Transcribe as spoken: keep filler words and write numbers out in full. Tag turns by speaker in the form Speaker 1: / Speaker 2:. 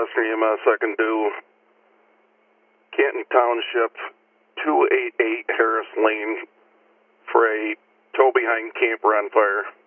Speaker 1: Western E M S. I can do Canton Township, two eighty-eight Harris Lane for a tow behind camper on fire.